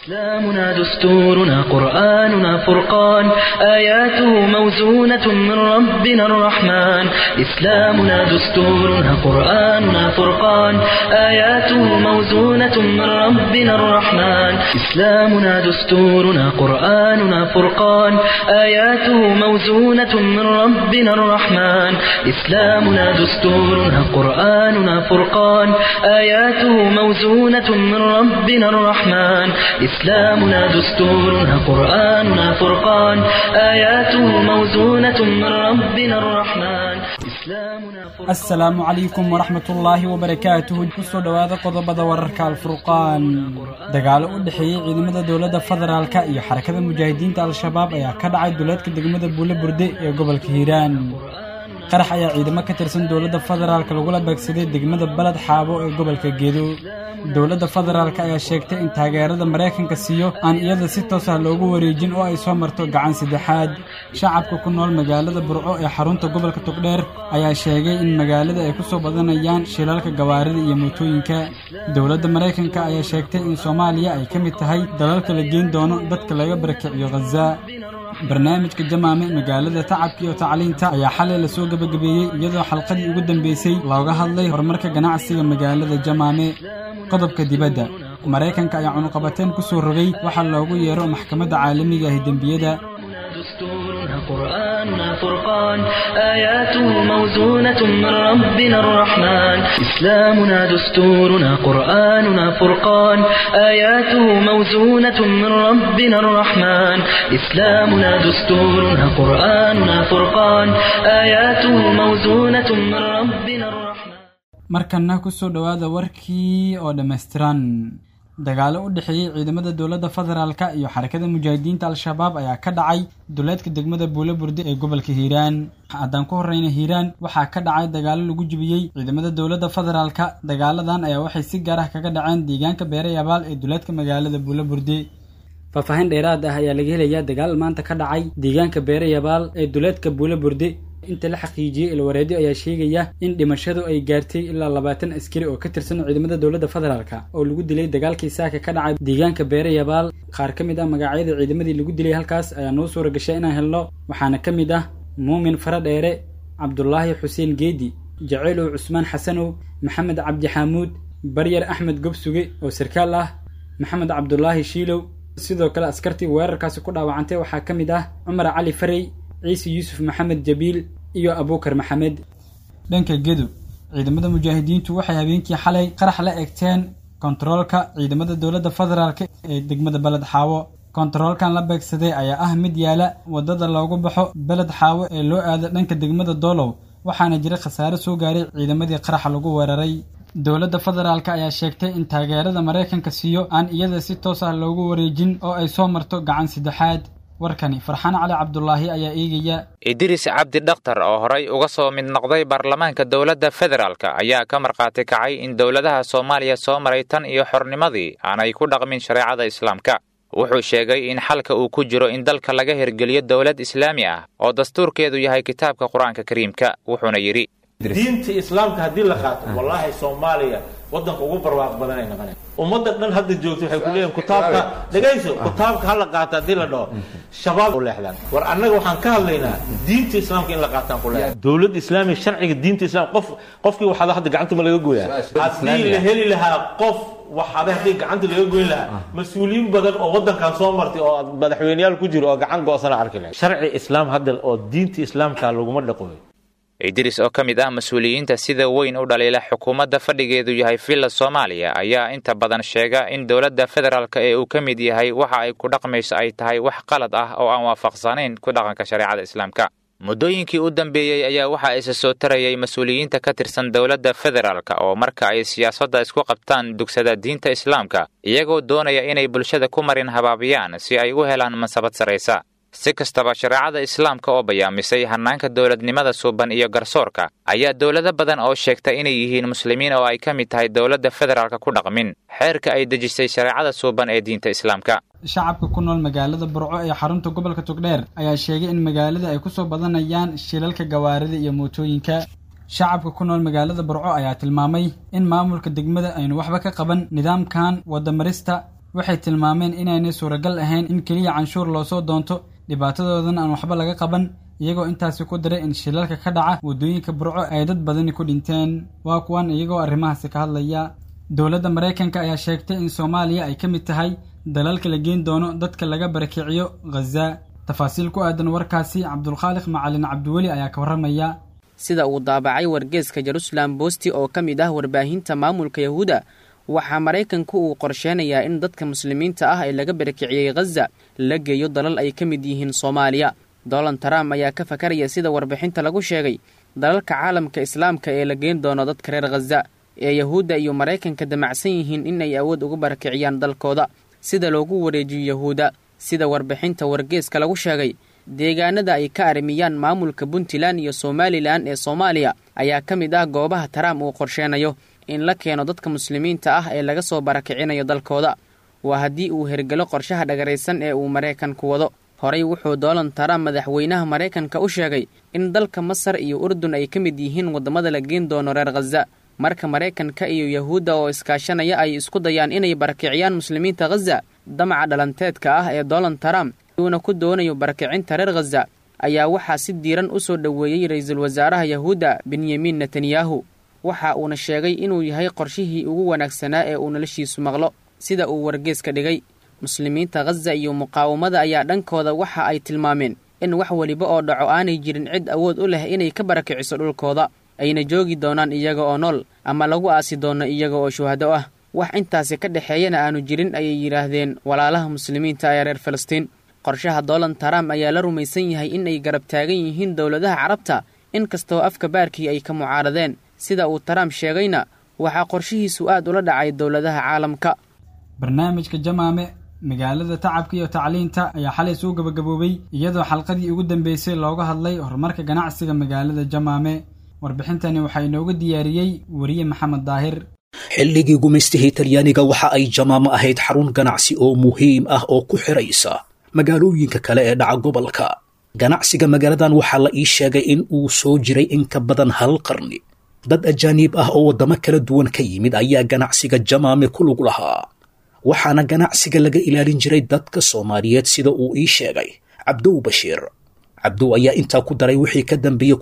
إسلامنا دستورنا قرآننا فرقان آياته موزونة من ربنا الرحمن إسلامنا دستورنا قرآننا فرقان آياته موزونة من ربنا الرحمن إسلامنا دستورنا قرآننا فرقان آياته موزونة من ربنا الرحمن إسلامنا دستورنا قرآننا فرقان آياته موزونة من ربنا الرحمن إسلامنا دستورنا قرآننا فرقان آياته موزونة من ربنا الرحمن السلام عليكم ورحمة الله وبركاته kusoo dhawaada qodobada wararka alfurqaan dagaalo u dhaxeeyay ciidamada dawladda federaalka iyo xarakada mujaahidiinta al-shabaab ayaa ka dhacay duleedka degmada Buulaburde ee gobolka Hiiraan qarax ayaa ciidamo ka tirsan dawladda federaalka lagu la beegsaday degmada Balad Xaabo ee gobolka Gedo dawladda federaalka ayaa sheegtay in taageerada Mareykanka siiyo aan iyada si toos ah loogu wareejin oo ay soo marto gacan saddexaad shacabka ku nool magaalada Burco ee xarunta gobolka Togdheer ayaa sheegay in magaalada ay ku soo badanayaan shilalka gawaarida iyo mootooyinka dawladda Mareykanka ayaa sheegtay in Soomaaliya ay ka mid tahay dalalka la geyn doono dadka laga barakiciyo Gaza barnaamijka jamaame magaalada tacabka iyo tacliinta ayaa xalay la soo gabagabeeyay iyadoo xalqadii ugu dambeysay looga hadlay horumarka ganacsiga magaalada jamaame qodobka dibadda Mareykanka ayaa cunqabateen ku soo rogay waxa loogu yeero maxkamadda caalamiga ah dambiyada دستورنا قرآننا فرقان آياته موزونة من ربنا الرحمن إسلامنا دستورنا قرآننا فرقان آياته موزونة من ربنا الرحمن إسلامنا دستورنا قرآننا فرقان آياته موزونة من ربنا الرحمن markana ku soo dhawaada warkii oo dhameystiran dagaalo u dhaxeeyay ciidamada dawladda federaalka iyo xarakada mujaahidiinta al-shabaab ayaa ka dhacay duleedka degmada Buulaburde ee gobolka Hiiraan haddaan ku horeyna Hiiraan waxaa ka dhacay dagaalo lagu jibiyay ciidamada dawladda federaalka dagaaladan ayaa waxay si gaar ah kaga dhaceen deegaanka Beerayabaal ee duleedka magaalada Buulaburde faahfaahin dheeraad ah ayaa laga helayaa dagaal maanta ka dhacay deegaanka Beerayabaal ee duleedka Buulaburde inta la xaqiijiyay ilwareedi ayaa sheegaya in dhimashadu ay gaartay ilaa 20 askari oo ka tirsan ciidamada dawladda federaalka oo lagu dilay dagaalkii saaka ka dhacay deegaanka Beerayabaal qaar kamid ah magacyada ciidamadii lagu dilay halkaas ayaa noo soo gashay inaan helno waxaana kamid ah Muumin Faradheere Cabdullaahi Xuseen Geedi Jaceylo Cusmaan Xasanow Maxamed Cabdi Xamuud Baryar Axmed Gobsuge oo sarkaal ah Maxamed Cabdullaahi Shiilow sidoo kale askartii weerarkaasi ku dhaawacantay waxaa kamid ah Umar Cali Farey عيسى يوسف محمد جبيل iyo Abuukar Maxamed dhanka Gedo ciidamada mujaahidiintu waxay habeenkii xalay qarax la eegteen kontaroolka ciidamada dawladda federaalka ee degmada Balad Xaabo kontaroolkan la beegsaday ayaa ah mid yaala wadada loogu baxo Balad Xaabo ee loo aado dhanka degmada Doolow waxaana jira khasaare soo gaaray ciidamadii qaraxa lagu weeraray dawladda federaalka ayaa sheegtay in taageerada Mareykanka siiyo aan iyada si toos ah loogu wareejin oo ay soo marto gacan saddexaad warkani Farxaan Cali Cabdullaahi ayaa eegaya Idris Cabdi Dhaqtar oo horay uga soo mid noqday baarlamaanka dawladda federaalka ayaa ka marqaati kacay in dawladaha Soomaaliya soo maray tan iyo xornimadii aanay ku dhaqmin shariicada islaamka wuxuu sheegay in xalka uu ku jiro in dalka laga hirgeliyo dawlad islaami ah oo dastuurkeedu yahay kitaabka Quraanka Kariimka wuxuuna yiri diinta islaamka hadii la qaato wallahi Soomaaliya wadanka ugu barwaaqo badan ay noqonayaan ummadda dhan hadda joogto waxay ku leeyihiin kitaabka dhageyso kitaabka hal la qaato hadii la dhaho shabaab u leexdaan war annaga waxaan ka hadlaynaa diinta islaamka in la qaataan ku leeyahay dawlad islaami sharciga diinta islaam qofkii waxa hadda gacanta ma laga gooyaa hadii la heli lahaa qof waxa hadii gacanta laga gooyn lahaa mas'uuliyiin badan oo wadankan soo martay oo madaxweynayaal ku jiro oo gacan go'san arki lahaa sharci islaam hadda oo diinta islaamka laguma dhaqooyo Idris oo kamid ah mas'uuliyiinta sida weyn u dhaleela xukuumadda fadhigeedu yahay Villa Soomaaliya ayaa inta badan sheega in dawladda federaalka ee uu kamid yahay waxa ay ku dhaqmayso ay tahay wax qalad ah oo aan waafaqsanayn ku dhaqanka shariicada islaamka muddooyinkii u dambeeyay ayaa waxa ay soo tarayay mas'uuliyiinta ka tirsan dawladda federaalka oo marka ay siyaasadda isku qabtaan dugsada diinta islaamka iyagoo doonaya inay bulshada ku marin habaabiyaan si ay u helaan mansabad sareysa si kastaba shariicada islaamka oo bayaamisay hanaanka dawladnimada suuban iyo garsoorka ayaa dawlado badan oo sheegtay inay yihiin muslimiin oo ay ka mid tahay dawladda federaalka ku dhaqmin xeerka ay dejisay shariicada suuban ee diinta islaamka shacabka ku nool magaalada Burco ee xarunta gobolka Togdheer ayaa sheegay in magaalada ay ku soo badanayaan shilalka gawaarida iyo mootooyinka shacabka ku nool magaalada Burco ayaa tilmaamay in maamulka degmada aynu waxba ka qaban nidaamkan wada marista waxay tilmaameen inaanay suuragal ahayn in keliya canshuur loo soo doonto dhibaatadoodan aan waxba laga qaban iyagoo intaasi ku daray in shilalka ka dhaca waddooyinka burco ay dad badani ku dhinteen waa kuwan iyagoo arrimahaasi ka hadlaya dowladda maraykanka ayaa sheegtay in soomaaliya ay ka mid tahay dalalka la geen doono dadka laga barakiciyo ghaza tafaasiil ku aadan warkaasi cabdulkhaaliq macalin cabdiweli ayaa ka warramaya sida uu daabacay wargeeska Jerusalem Post oo ka mid ah warbaahinta maamulka Yahuuda waxaa Mareykanku uu qorsheenayaa in dadka muslimiinta ah ee laga barakiciyay Gaza la geeyo dalal ay ka mid yihiin Soomaaliya. Donald Trump ayaa ka fakaraya sida warbixinta lagu sheegay dalalka caalamka islaamka ee la geen doono dadka reer Gaza ee Yahuuda iyo Mareykanka damacsan yihiin in ay awood ugu barakiciyaan dalkooda sida loogu wareejiyo Yahuuda. Sida warbixinta wargeeska lagu sheegay deegaanada ay ka arimiyaan maamulka Puntland iyo Somaliland ee Soomaaliya ayaa ka mid ah goobaha Trump uu qorsheenayo in la keeno dadka muslimiinta ah ee laga soo barakicinayo dalkooda. Waa haddii uu hergalo qorshaha dhagaraysan ee uu Mareykanku wado. Horey wuxuu Donald Trump madaxweynaha Mareykanka u sheegay in dalka Masar iyo Urdun ay ka mid yihiin wadamada la geen doono reer Gaza. Marka Mareykanka iyo Yahuuda oo iskaashanaya ay isku dayaan inay barakiciyaan muslimiinta Gaza, damaca dhalanteedka ah ee Donald Trump uuna ku doonayo barakicinta reer Gaza ayaa waxaa si diiran u soo dhaweeyay ra'iisul wasaaraha Yahuuda Benjamin Netanyahu. Waxa uuna sheegay inuu yahay qorshihii ugu wanaagsanaa ee uu noloshiisu maqlo sida uu wargeeska dhigay. muslimiinta Gaza iyo muqaawamada ayaa dhankooda waxa ay tilmaameen in wax waliba oo dhaco aanay jirin cid awood u leh inay ka barakiciso dhulkooda ayna joogi doonaan iyaga oo nool ama lagu aasi doono iyaga oo shuhado ah. wax intaasi ka dhaxeeyana aanu jirin ayay yiraahdeen walaalaha muslimiinta ee reer Falastiin. qorshaha Donald Trump ayaa la rumaysan yahay in ay garab taagan yihiin dawladaha Carabta inkastoo afka baarkii ay ka mucaaradeen. sida uu Trump sheegayna waxa qorshihiisu aad ula dhacay dawladaha caalamka. barnaamijka Jamaame magaalada tacabka iyo tacliinta ayaa xalay soo gabagaboobay iyadoo xalqadii ugu dambeysay looga hadlay horumarka ganacsiga magaalada Jamaame. warbixintani waxay inoogu diyaariyay wariye Maxamed Daahir. xilligii gumaystihii Talyaaniga waxa ay Jamaame ahayd xarun ganacsi oo muhiim ah oo ku xiraysa magaalooyinka kale ee dhaca gobolka. ganacsiga magaaladan waxaa la ii sheegay in uu soo jiray in ka badan hal qarni. dad ajaanib ah oo wadamo kala duwan ka yimid ayaa ganacsiga Jamaame ku lug lahaa, waxaana ganacsiga laga ilaalin jiray dadka Soomaaliyeed sida uu ii sheegay Cabdow Bashiir. Cabdow ayaa intaa ku daray wixii ka dambeeyay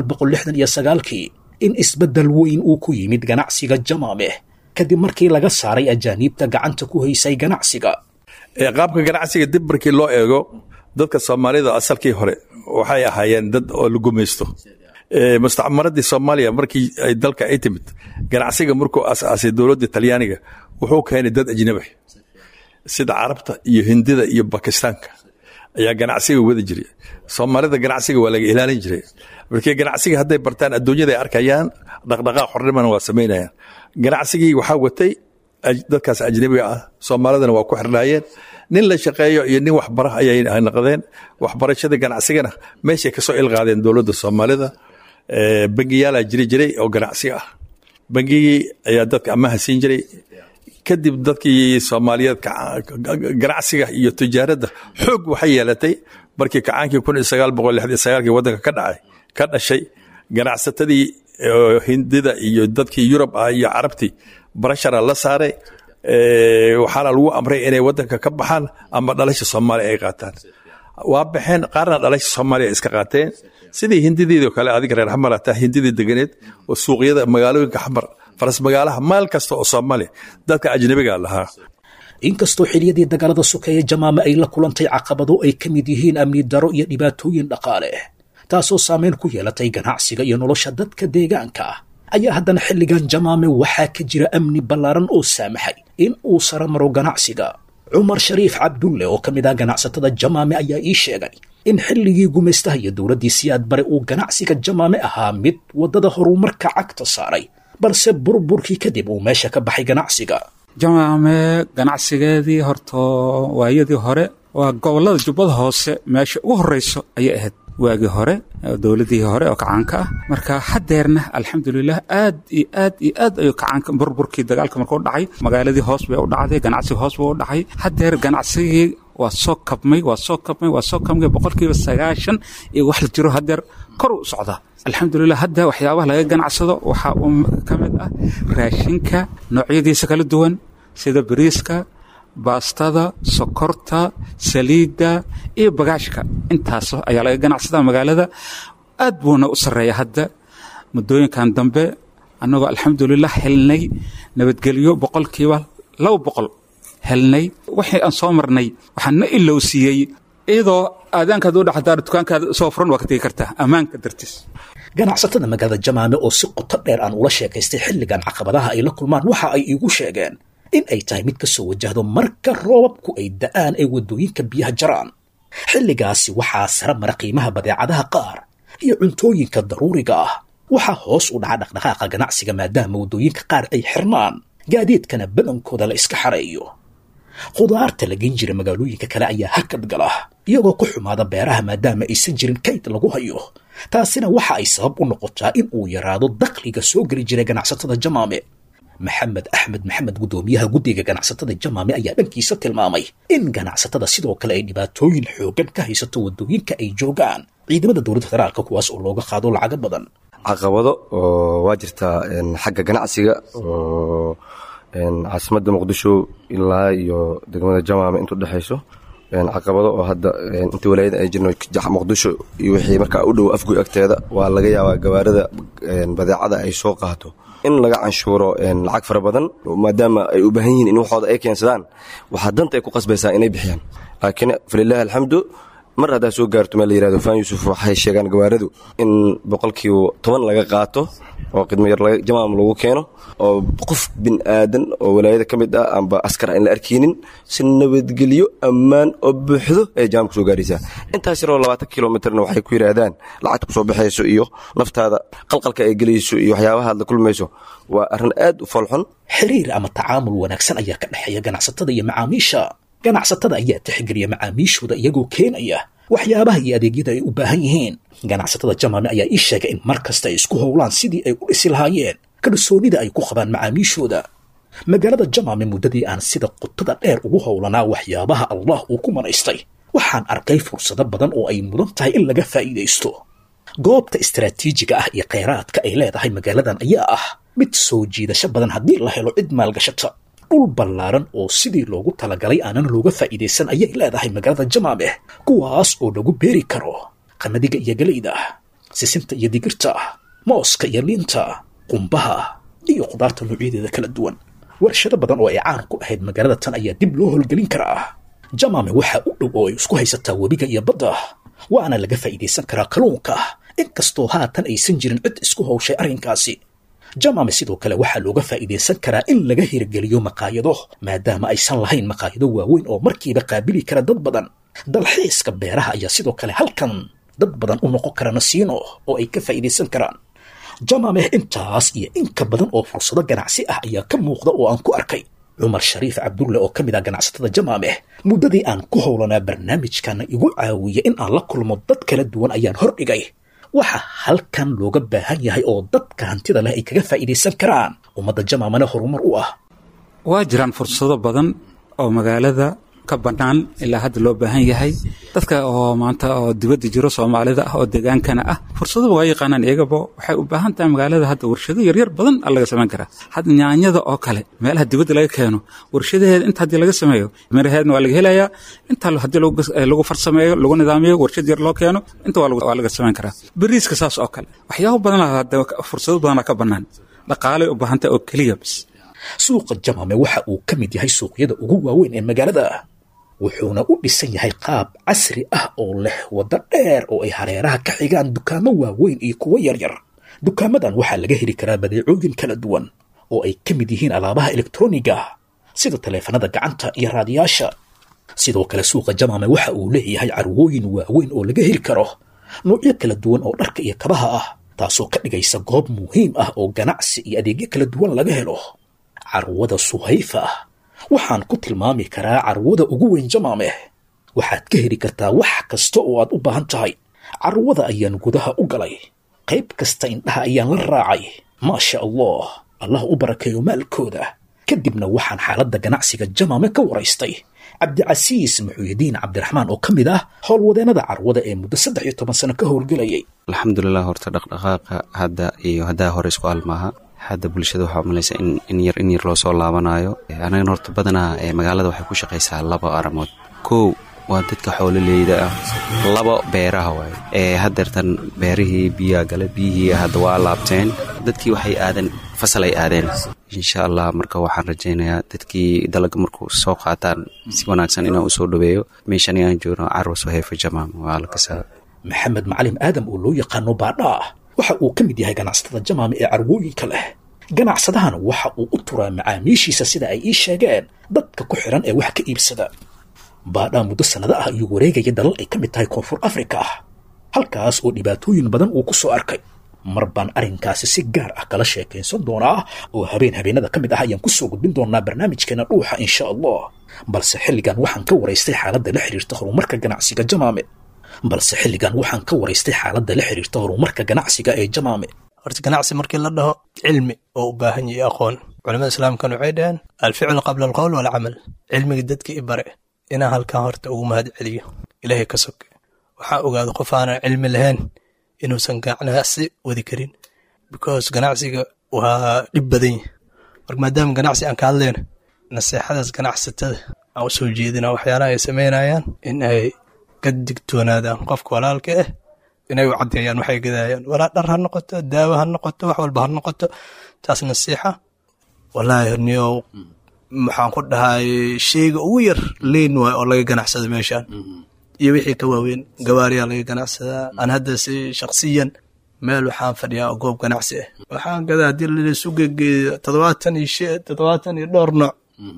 1969kii in isbedel weyn uu ku yimid ganacsiga Jamaame kadib markii laga saaray ajaanibta gacanta ku haysay ganacsiga. qaabka ganacsiga dib markii loo eego dadka Soomaalida asalkii hore waxay ahaayeen dad oo lagu gumaysto. mustacmaradii Soomaaliya markii ay dalka ay timid ganacsiga markuu asaasay dawladda Talyaaniga wuxuu keenay dad ajnabi sida Carabta iyo Hindida iyo Bakistaanka ayaa ganacsiga wada jiray. Soomaalida ganacsiga waa laga ilaalin jiray markii ganacsiga hadday bartaan adduunyada ay arkayaan dhaqdhaqaaq xornimana waa sameynayaan. ganacsigii waxa watay dadkaas ajnabiga ah, Soomaalidana waa ku xirnaayeen. nin la shaqeeyo iyo nin waxbaro ayay noqdeen. waxbarashada ganacsigana meeshay ka soo ilqaadeen dawladda Soomaalida. bangiyaal jiray oo ganacsi ah. bangigii ayaa dadka amaah siin jiray. kadib dadkii Soomaaliyeed ganacsiga iyo tijaaradda xoog waxay yeelatay markii kacaankii 1969kii wadanka ka dhashay. ganacsatadii Hindida iyo dadkii Yurub ah iyo Carabtii barashara la saaray. waxaana lagu amray inay wadanka ka baxaan ama dhalasha Soomaaliya ay qaataan. waa baxeen qaarna dhalasha Soomaaliya iska qaateen sidii Hindideedoo kale. adiga reer Xamar ah Hindidii deganeed oo suuqyada magaalooyinka Xamar faras magaalaha maal kasta oo Soomaaliya dadka ajnabiga lahaa. inkastoo xiliyadii dagaalada sokeeye Jamaame ay la kulantay caqabado ay ka mid yihiin amni daro iyo dhibaatooyin dhaqaale taasoo saameyn ku yeelatay ganacsiga iyo nolosha dadka deegaanka ayaa haddana xilligan Jamaame waxaa ka jira amni ballaaran oo saamaxay in uu sare maro ganacsiga. Cumar Shariif Cabdulle oo ka mid ah ganacsatada Jamaame ayaa ii sheegay in xilligii gumaystaha iyo dawladdii Siyaad Bare uu ganacsiga Jamaame ahaa mid wadada horumarka cagta saaray, balse burburkii kadib uu meesha ka baxay ganacsiga. Jamaame ganacsigeedii horto waayadii hore waa gobolada Jubbada Hoose meesha ugu horeyso ayay ahayd waagii hore dawladii hore oo kacaanka ah. marka hadeerna alxamdulillah aad ayuu kacaanka burburkii dagaalka markuu dhacay magaaladii hoos bay u dhacday, ganacsiga hoos buu u dhacay. hadeer ganacsigii waa soo kabmay boqolkiiba 90 iyo wax la jiro hadeer kor u socda alxamdulillah. hadda waxyaabaha laga ganacsado waxa uu ka mid ah raashinka noocyadiisa kala duwan sida bariiska, baastada, sokorta, saliidda iyo bagaashka. intaas ayaa laga ganacsadaa magaalada. aad buuna u sarreeya hadda muddooyinkan dambe, annagoo alxamdulilah helnay nabadgelyo 200% helnay. waxay aan soo marnay waxaan na ilowsiiyey iyadoo aadaankaad u dhaxdaa dukaankaada soo furan waa ka tegi kartaa ammaanka dartiis. ganacsatada magaalada Jamaame oo si qoto dheer aan ula sheekaystay xilligan caqabadaha ay la kulmaan waxa ay igu sheegeen in ay tahay mid ka soo wajahdo marka roobabku ay da'aan ay wadooyinka biyaha jaraan. xilligaasi waxaa sare mara qiimaha badeecadaha qaar iyo cuntooyinka daruuriga ah. waxaa hoos u dhaca dhaqdhaqaaqa ganacsiga maadaama wadooyinka qaar ay xirmaan, gaadiidkana badankooda la iska xareeyo. khudaarta la geyn jira magaalooyinka kale ayaa hakad gala iyagoo ku xumaada beeraha maadaama aysan jirin kayd lagu hayo. taasina waxa ay sabab u noqotaa in uu yaraado dakhliga soo geli jiray ganacsatada Jamaame. maxamed axmed maxamed gudoomiyaha guddiga ganacsatada Jamaame ayaa dhankiisa tilmaamay in ganacsatada sidoo kale ay dhibaatooyin xoogan ka haysato wadooyinka ay joogaan ciidamada dowladda federaalka kuwaas oo looga qaado lacago badan. caqabado oo waa jirtaa xagga ganacsiga oo caasimadda muqdisho ilaa iyo degmada Jamaame inta u dhaxayso. caqabado oo hadda inta walaayada ay jirno muqdisho iyo wixii markaa u dhow afgoy agteeda waa laga yaabaa gawaarida badeecada ay soo qaato in laga canshuuro lacag fara badan maadaama ay u baahan yihiin in waxooda ay keensadaan. waxaa danta ay ku qasbaysaa inay bixiyaan. laakiin falilaahi alxamdu mar haddaa soo gaarto meel la yirahdo Faan Yuusuf waxay sheegaan gawaaridu in 10% laga qaato oo khidmo yar Jamaam lagu keeno oo qof bin aadan oo walaayada ka mid ah amba askar in la arkeenin si nabadgelyo ammaan oo buuxdo ay Jamaam soo gaaraysaa. intaas yaroo 20 kilomitirna waxay ku yiraahdaan lacag ku soo baxayso iyo naftaada qalqalka ay galayso iyo waxyaabaha la kulmayso waa arrin aad u falxun. xiriir ama tacaamul wanaagsan ayaa ka dhaxeeya ganacsatada iyo macaamiisha. ganacsatada ayaa tixgeliya macaamiishooda iyagoo keenaya waxyaabaha iyo adeegyada ay u baahan yihiin. ganacsatada Jamaame ayaa ii sheegay in mar kasta ay isku howlaan sidii ay u dhisi lahaayeen kalsoonida ay ku qabaan macaamiishooda. magaalada Jamaame muddadii aan sida qotada dheer ugu howlanaa waxyaabaha Allah uu ku manaystay waxaan arkay fursado badan oo ay mudan tahay in laga faa'iidaysto. goobta istiraatiijiga ah iyo kheyraadka ay leedahay magaaladan ayaa ah mid soo jiidasho badan haddii la helo cid maalgashata. dhul ballaaran oo sidii loogu talagalay aanan looga faa'iidaysan ayay leedahay magaalada Jamaame, kuwaas oo lagu beeri karo qamadiga iyo galeyda, sisinta iyo digirta, mooska iyo liinta, qumbaha iyo khudaarta noocyadeeda kala duwan. warshado badan oo ay caan ku ahayd magaalada tan ayaa dib loo howlgelin karaa. Jamaame waxa u dhow oo ay isku haysataa webiga iyo badda, waana laga faa'iidaysan karaa kalluunka inkastoo haatan aysan jirin cid isku hawshay arrinkaasi. Jamaame sidoo kale waxaa looga faa'iidaysan karaa in laga hirgeliyo maqaayado maadaama aysan lahayn maqaayado waaweyn oo markiiba qaabili kara dad badan. dalxiiska beeraha ayaa sidoo kale halkan dad badan u noqon kara nasiino oo ay ka faa'iidaysan karaan. Jamaame intaas iyo in ka badan oo fursado ganacsi ah ayaa ka muuqda oo aan ku arkay. Cumar Shariif Cabdulle oo ka mid ah ganacsatada Jamaame muddadii aan ku howlanaa barnaamijkan igu caawiya in aan la kulmo dad kala duwan ayaan hordhigay waxa halkan looga baahan yahay oo dadka hantida leh ay kaga faa'iidaysan karaan ummadda Jamaamana horumar u ah. waa jiraan fursado badan oo magaalada ka banaan ilaa hadda loo baahan yahay. dadka oo maanta oo dibadda jiro Soomaalida ah oo deegaankana ah fursado waa yaqaanaan iyagaba waxay u baahan tahay magaalada hadda warshado yar badan laga sameyn karaa. hadda yaanyada oo kale meelaha dibadda laga keeno warshadaheeda inta hadii laga sameeyo miraheedna waa laga helayaa. inta hadii lagu farsameeyo lagu nidaamiyo warshad yar loo keeno inta waa laga sameyn karaa. bariiska saas oo kale waxyaabo badan hadda fursado badan ka banaan dhaqaale u baahan tahay oo kaliya bas. suuqa Jamaame waxa uu ka mid yahay suuqyada ugu waaweyn ee magaalada, wuxuuna u dhisan yahay qaab casri ah oo leh wada dheer oo ay hareeraha ka xigaan dukaamo waaweyn iyo kuwa yaryar. dukaamadan waxaa laga heli karaa badeecooyin kala duwan oo ay ka mid yihiin alaabaha elektrooniga sida taleefanada gacanta iyo raadiyaasha. sidoo kale suuqa Jamaame waxa uu leeyahay carwooyin waaweyn oo laga heli karo noocyo kala duwan oo dharka iyo kabaha ah, taasoo ka dhigaysa goob muhiim ah oo ganacsi iyo adeegyo kala duwan laga helo. carwada Suhayfa waxaan ku tilmaami karaa carwada ugu weyn Jamaame. waxaad ka heli kartaa wax kasta oo aad u baahan tahay. carwada ayaan gudaha u galay, qayb kasta indhaha ayaan la raacay. maasha Allah u barakeeyo maalkooda. kadibna waxaan xaaladda ganacsiga Jamaame ka waraystay Cabdicasiis Muxuudiin Cabdiraxmaan oo ka mid ah howlwadeenada carwada ee muddo 13 sano ka howlgelayay. alxamdulilah horta dhaqdhaqaaqa hadda iyo haddaa hore isku almaaha hadda bulshada waxaa umalaysa in yar loo soo laabanayo. Anagana horta badanaa magaalada waxay ku shaqaysaa 2 arrimood. 1 waa dadka xoololeyda ah, 2 beeraha waaye. Haddeertan beerihii biyaa gale, biyihii hadda waa laabteen, dadkii waxay aadeen fasal ay aadeen. Insha Allah marka waxaan rajaynayaa dadkii dalagga markuu soo qaataan si wanaagsan inaan u soo dhaweeyo. Meeshan aan joogno Carwas Wahayfa Jamaam waa la kasaa. Maxamed Macalin Aadam oo loo yaqaano Baadha waxa uu ka mid yahay ganacsatada Jamaam ee carwooyinka leh. Ganacsadahan waxa uu u turaa macaamiishiisa sida ay ii sheegeen dadka ku xiran ee wax ka iibsada. Baadha muddo sanado ah ayuu wareegaya dalal ay ka mid tahay Koonfur Afrika, halkaas oo dhibaatooyin badan uu ku soo arkay. mar baan arrinkaasi si gaar ah kala sheekaysan doonaa oo habeenada ka mid ah ayaan ku soo gudbin doonaa barnaamijkeena dhuuxa insha Allah. balse xilligan waxaan ka waraystay xaaladda la xiriirta horumarka ganacsiga ee Jamaame. horta ganacsi markii la dhaho cilmi oo u baahan yahay aqoon. culimada islaamkan waxay dhaheen alficlu qabla alqowl walcamal. cilmiga dadka i bare inaan halkan horta ugu mahad celiyo ilaahay ka soke. waxaa ogaada qof aanan cilmi lahayn inuusan ganacsi wadi karin, because ganacsiga waa dhib badan yahay. marka maadaama ganacsi aan ka hadlayno, naseexadaas ganacsatada aan u soo jeedina waxyaalaha ay samaynayaan in ay ka digtoonaadaan qofka walaalka ah, inay u caddeeyaan waxay gadayaan, walaa dhar ha noqoto, daawo ha noqoto, wax walba ha noqoto. taas nasiixa wallaahi niyow maxaan ku dhahay sheyga ugu yar leyn waay oo laga ganacsado meeshaan, iyo wixii ka waaweyn gawaariyaa laga ganacsadaa. aan hadda si shaksiyan meel waxaan fadhiyaa oo goob ganacsi ah, waxaan gadaa haddii laisu gegeeyo 70 iyo dhowr nooc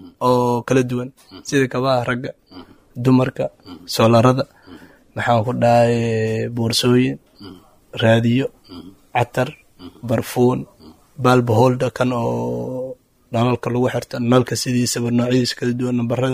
oo kala duwan, sida kabaha ragga, dumarka, soolarada, maxaan ku dhahay boorsooyin, raadiyo, catar, barfuun, baalbaholda kan oo nalalka lagu xirta, nalka sidiisaba noocyadiisa kala duwan, nambarada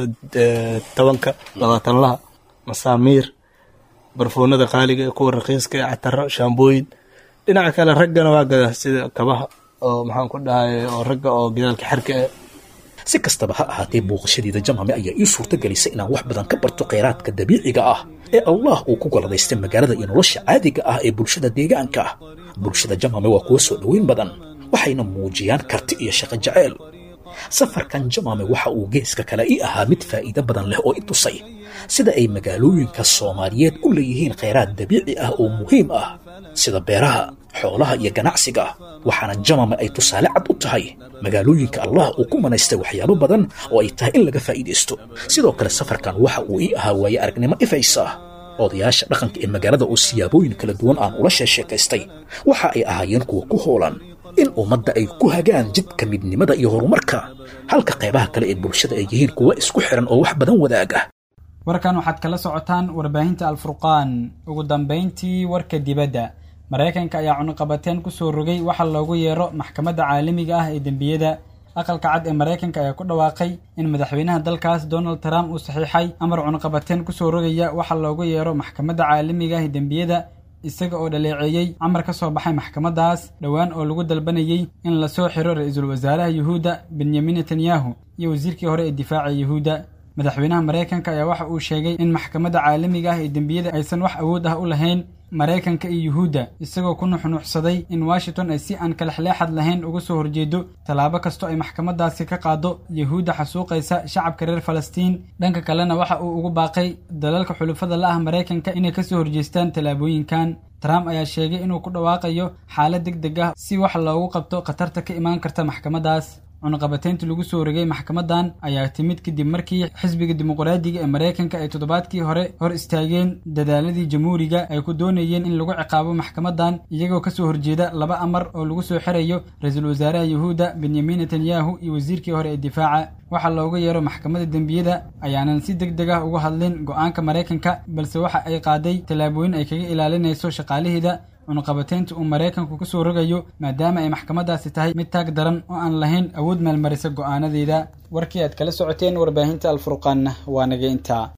10-ka 20-laha, masaamiir, barfuunada qaaliga ee kuwa raqiiska ee cataro, shaambooyin. dhinaca kale raggana waa gada sida kabaha oo maxaan ku dhahay oo ragga oo gidaalka xarka ah. si kastaba ha ahaatee booqashadeeda Jamaame ayaa ii suurtagelisay inaan wax badan ka barto kheyraadka dabiiciga ah ee Allah uu ku galadaystay magaalada iyo nolosha caadiga ah ee bulshada deegaanka. bulshada Jamaame waa kuwa soo dhaweyn badan, waxayna muujiyaan karti iyo shaqo jacayl. safarkan Jamaame waxa uu geeska kale ii ahaa mid faa'iido badan leh oo i tusay sida ay magaalooyinka Soomaaliyeed u leeyihiin kheyraad dabiici ah oo muhiim ah, sida beeraha, xoolaha iyo ganacsiga. waxaana Jamaame ay tusaale cad u tahay magaalooyinka Allah uu ku manaystay waxyaabo badan oo ay tahay in laga faa'iideysto. sidoo kale safarkan waxa uu ii ahaa waayo aragnimo ifaysa. odayaasha dhaqanka ee magaalada oo siyaabooyin kala duwan aan ula sheekaystay waxa ay ahaayeen kuwa ku hoolan in ummadda ay ku hagaan jidka midnimada iyo horumarka, halka qaybaha kale ee bulshada ay yihiin kuwa isku xiran oo wax badan wadaaga. warkan waxaad kala socotaan warbaahinta Al-Furqaan. ugu dambeyntii warka dibadda, Mareykanka ayaa cunaqabateen ku soo rogay waxa loogu yeero maxkamadda caalamiga ah ee dembiyada. aqalka cad ee Mareykanka ayaa ku dhawaaqay in madaxweynaha dalkaas Donald Trump uu saxiixay amar cunaqabateen ku soo rogaya waxa loogu yeero maxkamadda caalamiga ah ee dembiyada, isaga oo dhaleeceeyay amar ka soo baxay maxkamadaas dhawaan oo lagu dalbanayay in la soo xiro ra'iisul wasaaraha Yuhuuda Benjamin Netanyahu iyo wasiirkii hore ee difaaca Yuhuuda. madaxweynaha Mareykanka ayaa waxa uu sheegay in maxkamadda caalamiga ah ee dembiyada aysan wax awood ah u lahayn Mareykanka iyo Yuhuuda, isagoo ku nuxnuuxsaday in Washington ay si aan kala xleexad lahayn uga soo horjeedo talaabo kasto ay maxkamadaasi ka qaado Yuhuuda xasuuqaysa shacabka reer Falastiin. dhanka kalena waxa uu ugu baaqay dalalka xulufada la ah Mareykanka inay ka soo horjeestaan talaabooyinkan. Trump ayaa sheegay inuu ku dhawaaqayo xaalad degdeg ah si wax loogu qabto khatarta ka imaan karta maxkamadaas. cunaqabateynta lagu soo rogay maxkamadan ayaa timid kadib markii xisbiga dimuqraadiga ee Mareykanka ay toddobaadkii hore hor istaageen dadaaladii jamhuuriga ay ku doonayeen in lagu ciqaabo maxkamadan, iyagoo ka soo horjeeda 2 amar oo lagu soo xirayo ra'iisul wasaaraha Yuhuuda Benjamin Netanyahu iyo wasiirkii hore ee difaaca. waxa loogu yeero maxkamadda dembiyada ayaanan si degdeg ah uga hadlin go'aanka Mareykanka, balse waxa ay qaaday talaabooyin ay kaga ilaalinayso shaqaalaheeda cunaqabateynta uu Mareykanku ku soo rogayo, maadaama ay maxkamadaasi tahay mid taag daran oo aan lahayn awood meelmarisa go'aanadeeda. warkii aad kala socoteen warbaahinta Al-Furqaan waa naga intaa.